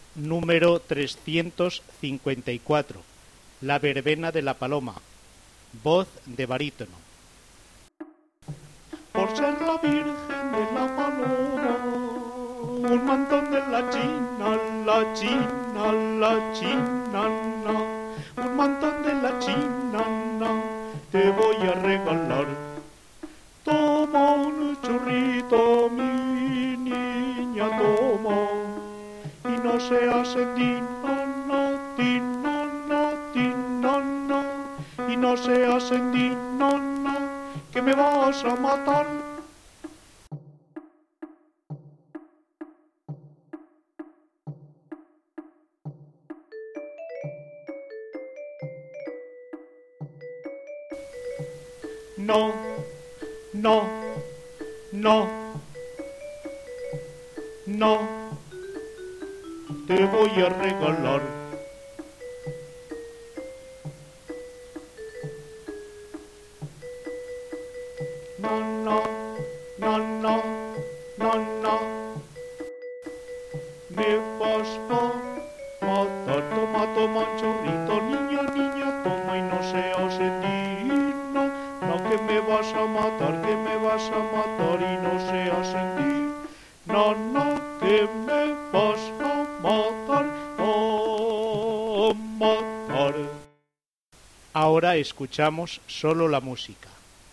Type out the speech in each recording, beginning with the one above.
número 354, La verbena de la paloma, voz de barítono. Por ser la Virgen de la Paloma, un mantón de la China, la China, la China, na. Un mantón de la China, na, te voy a regalar. Toma un churrito, mi niña, toma, y no seas endinona, tinona, tinona, y no seas endinona, que me vas a matar. No, no, no, no, te voy a regalar. No, no, no, no, no, no, me vas a matar. Toma, toma un chorrito, niña, niña, toma y no seas endina. No, que me vas a matar, que me vas a matar y no seas endina. No, no, que me vas a matar, a matar. Ahora escuchamos solo la música.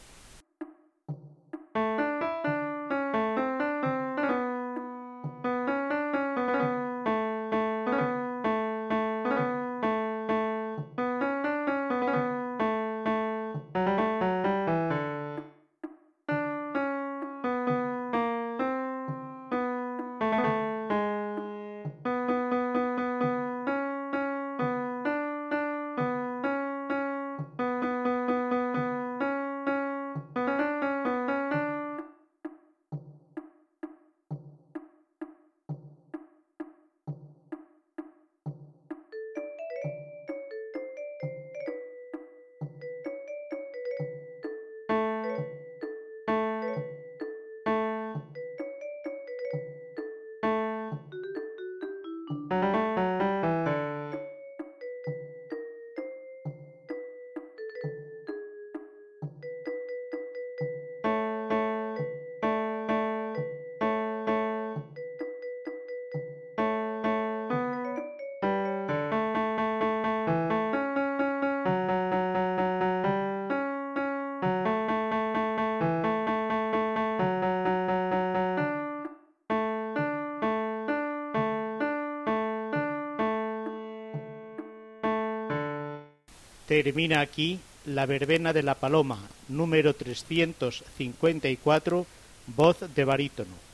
Termina aquí La verbena de la paloma, número 354, voz de barítono.